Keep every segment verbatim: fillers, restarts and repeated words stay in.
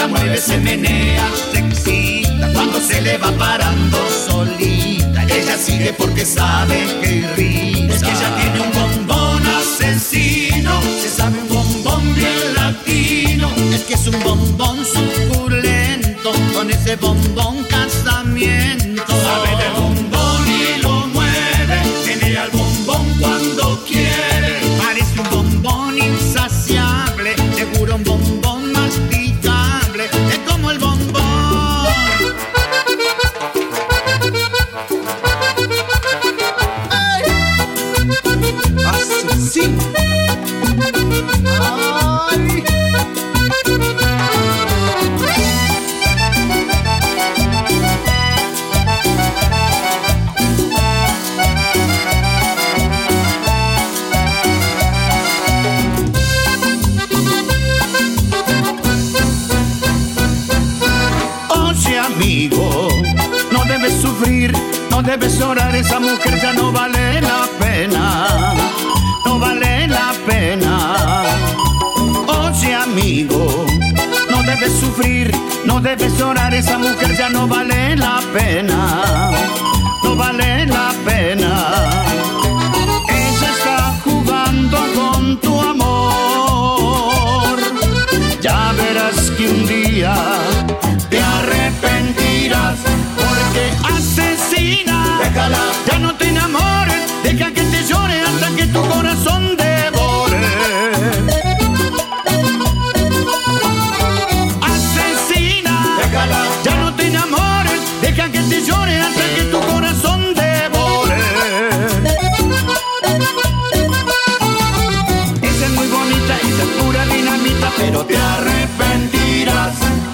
la mueve, se menea, se excita cuando se le va parando solita. Ella sigue porque sabe que irrita. Es que ella tiene un bombón asesino, se sabe un bombón bien latino. Es que es un bombón suculento, con ese bombón casamiento. Sabe del bombón y lo mueve, tiene al bombón cuando quiere. Parece un bombón insaciable, seguro un bombón masticable. Es como el bombón. ¡Ay! Asesino. ¡Ay! Amigo, no debes sufrir, no debes llorar, esa mujer ya no vale la pena, no vale la pena. Oye amigo, no debes sufrir, no debes llorar, esa mujer ya no vale la pena, no vale la pena. Ella está jugando con tu amor, ya verás que un día te arrepentirás, porque asesina. Déjala, ya no te enamores, deja que te llore hasta que tu corazón devore. Asesina, déjala, ya no te enamores, deja que te llore hasta que tu corazón devore. Esa es muy bonita, esa es pura dinamita, pero te arrepentirás.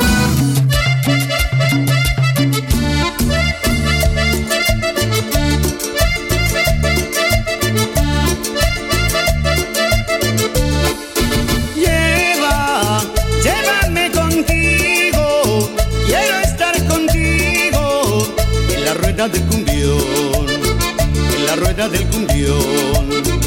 Del cumbión, en la rueda del cumbión.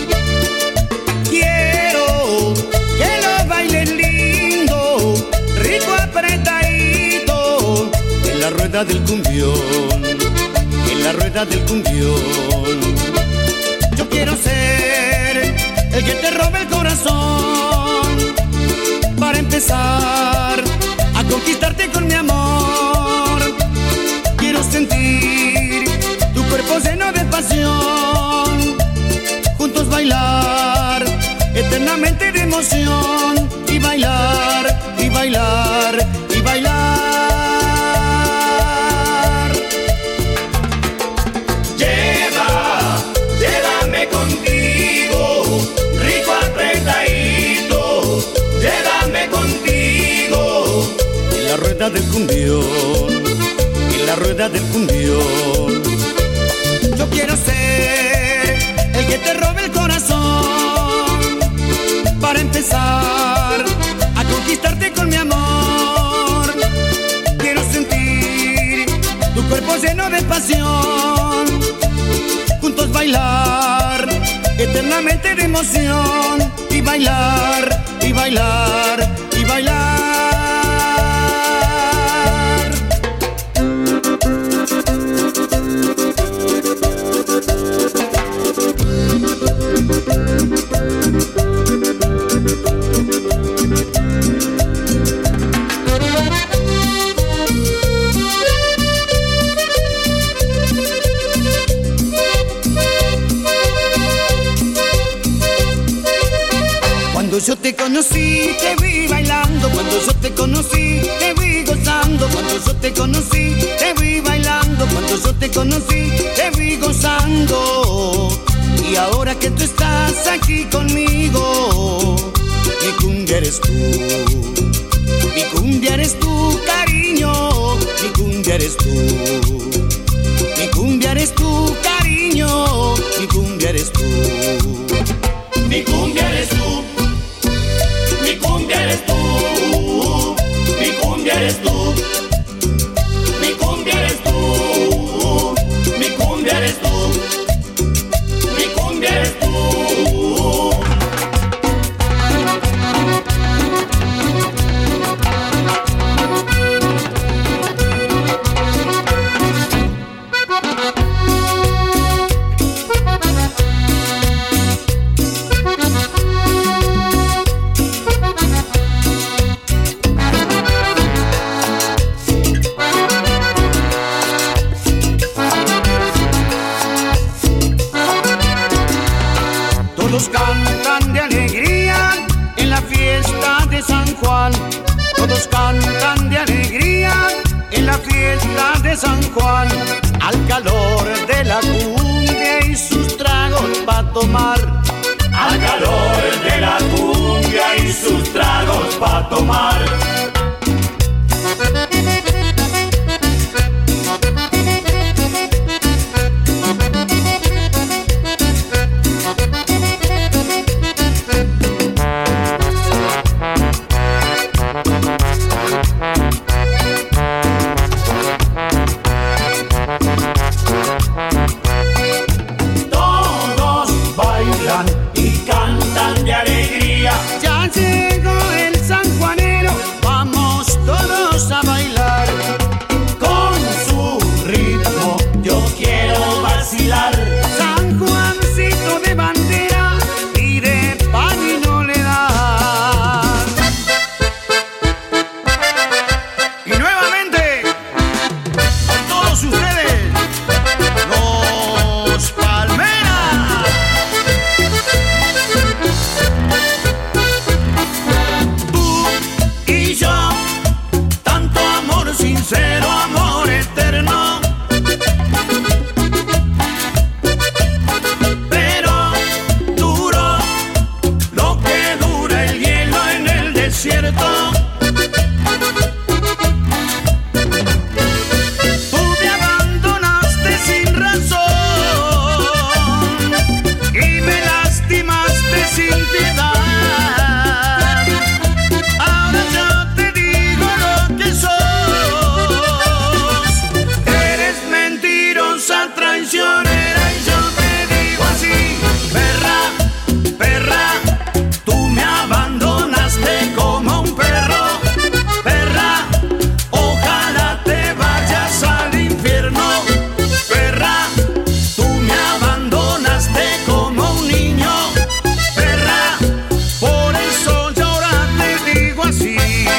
Quiero que lo bailes lindo, rico apretadito, en la rueda del cumbión, en la rueda del cumbión. Yo quiero ser el que te robe el corazón, para empezar a conquistarte con mi amor. Quiero sentir tu cuerpo lleno de pasión, juntos bailar eternamente de emoción, y bailar, y bailar, y bailar. Lleva, llévame contigo, rico apretadito, llévame contigo, en la rueda del cumbión, en la rueda del cumbión. Yo quiero ser el que te robe el corazón, para empezar a conquistarte con mi amor. Quiero sentir tu cuerpo lleno de pasión, juntos bailar eternamente de emoción, y bailar, y bailar, y bailar. Cuando yo te conocí, te vi bailando. Cuando yo te conocí, te vi gozando. Cuando yo te conocí, te vi bailando. Cuando yo te conocí, te vi gozando. Y ahora que tú estás aquí conmigo, mi cumbia eres tú, mi cumbia eres tú, cariño. Mi cumbia eres tú, mi cumbia eres tú, cariño. Mi cumbia eres tú, mi cumbia eres tú. Mi cumbia eres tú, mi cumbia eres tú, mi cumbia eres tú, mi cumbia eres tú, mi cumbia eres tú. cantan de alegría en la fiesta de San Juan, al calor de la cumbia y sus tragos pa' tomar. Al calor de la cumbia y sus tragos pa' tomar. Ya llegó el sanjuanero, vamos todos a bailar. Con su ritmo yo quiero vacilar. San Juancito de bandera y de pan y no le dan. Y nuevamente, con todos ustedes, los Palmeras. Sincero amor eterno, pero duro lo que dura el hielo en el desierto. Tú me abandonaste sin razón y me lastimaste sin piedad. Ahora yo te digo lo que soy. Traicionera y yo te digo así, perra, perra, tú me abandonaste como un perro, perra, ojalá te vayas al infierno, perra, tú me abandonaste como un niño, perra, por eso yo ahora te digo así.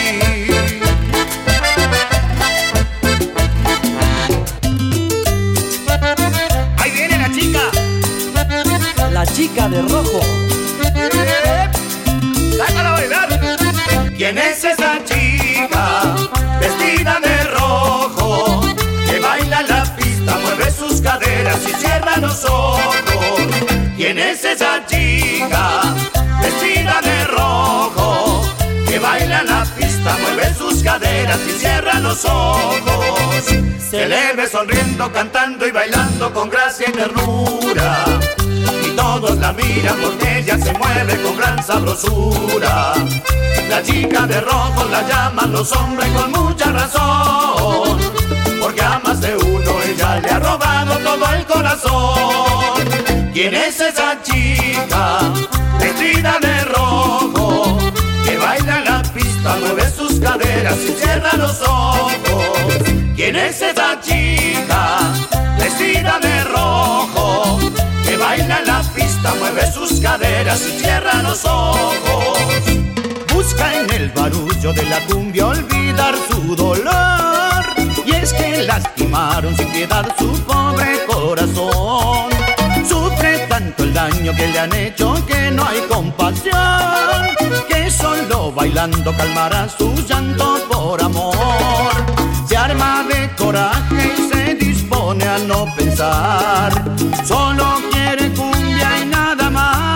La chica de rojo. ¡Eh! ¡Sácala a bailar! ¿Quién es esa chica vestida de rojo que baila en la pista, mueve sus caderas y cierra los ojos? ¿Quién es esa chica vestida de rojo que baila en la pista, mueve sus caderas y cierra los ojos? Se le ve sonriendo, cantando y bailando con gracia y ternura. Todos la miran porque ella se mueve con gran sabrosura. La chica de rojo la llaman los hombres con mucha razón, porque a más de uno ella le ha robado todo el corazón. ¿Quién es esa chica vestida de rojo que baila en la pista, mueve sus caderas y cierra los ojos? ¿Quién es esa chica vestida de rojo que baila en la pista, mueve sus caderas y cierra los ojos? Busca en el barullo de la cumbia olvidar su dolor, y es que lastimaron sin piedad su pobre corazón. Sufre tanto el daño que le han hecho que no hay compasión, que solo bailando calmará su llanto por amor. Se arma de coraje y se dispone a no pensar, solo quiere cumbia y nada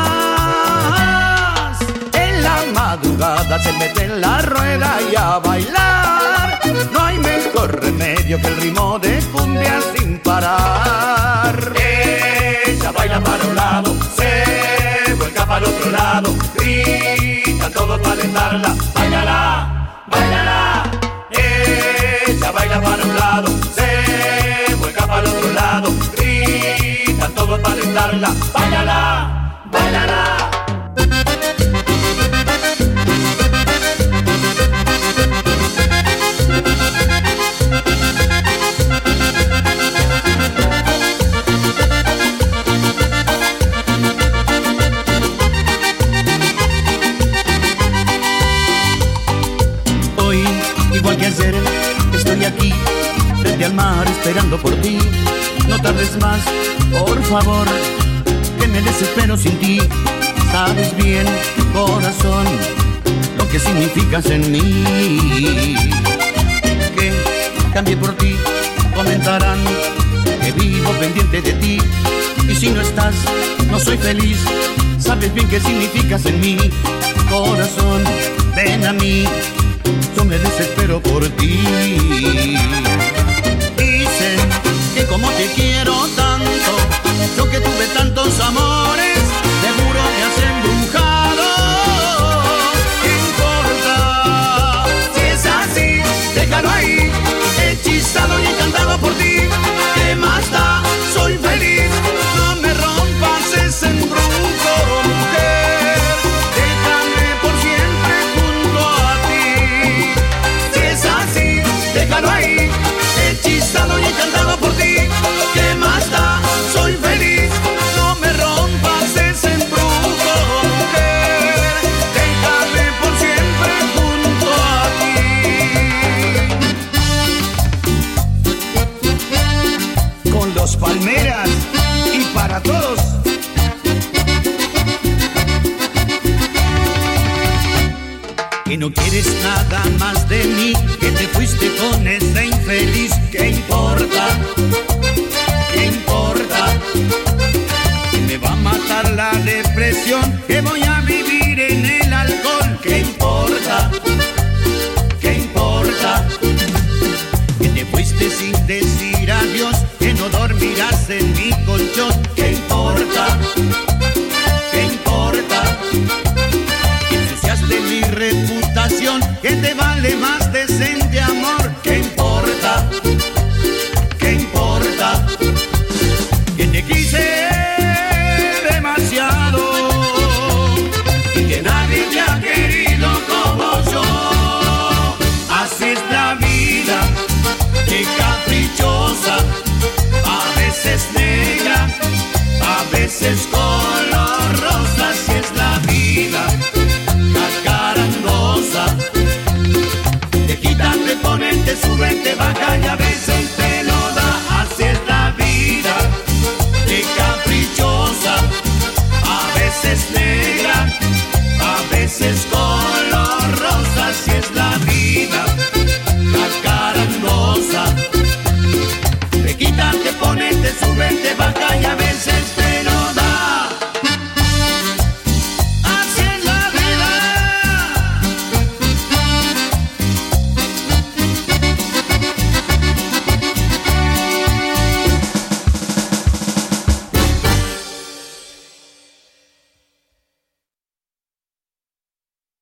más. En la madrugada se mete en la rueda y a bailar. No hay mejor remedio que el ritmo de cumbia sin parar. Ella baila para un lado, se vuelca para el otro lado, gritan todos para alentarla. Báilala, báilala. Ella baila para un lado, se vuelca para el otro lado, gritan todos para alentarla. Báilala, báilala. esperando por ti. No tardes más, por favor, que me desespero sin ti. Sabes bien, corazón, lo que significas en mí. cambié por ti, comentarán que vivo pendiente de ti. Y si no estás, no soy feliz. Sabes bien qué significas en mí. Corazón, ven a mí, yo me desespero por ti. Dicen que como te quiero tanto, yo que tuve tantos amores, seguro me has embrujado. ¿Qué importa? Si es así, déjalo ahí, hechizado y encantado por ti. ¿Qué más da? Soy feliz. No me rompas ese embrujo, mujer. Déjame por siempre junto a ti. Si es así, déjalo ahí, hechizado y encantado por ti. ¿Qué más da? Soy feliz. No me rompas ese embrujo, mujer. Déjame por siempre junto a ti. Con los Palmeras y para todos. Que no quieres nada más de mí, que te fuiste con ese infeliz. ¿Qué importa? ¿Qué importa? Que me va a matar la depresión, que voy a vivir en el alcohol. ¿Qué importa? ¿Qué importa? Que te fuiste sin decir adiós, que no dormirás en mi colchón. ¿Qué importa? ¿Qué importa? Que ensuciaste mi reputación, que te vale más decente amor. ¿Qué importa? ¿Qué importa? Que te quise demasiado y que nadie te ha querido como yo. Así es la vida, qué caprichosa, a veces negra, a veces color rosa. Así es la vida, cacarangosa, te quitan, te ponen, te suben, te bajan y a veces te lo da. Así es la vida, qué caprichosa, a veces negra, a veces color rosa. Así es la